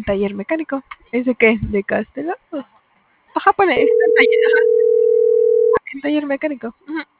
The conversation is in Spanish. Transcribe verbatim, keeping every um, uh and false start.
taller mecánico. ¿Es de qué? ¿De Castellanos? Ajá, pone, está en taller, ajá, en taller mecánico. Ujú.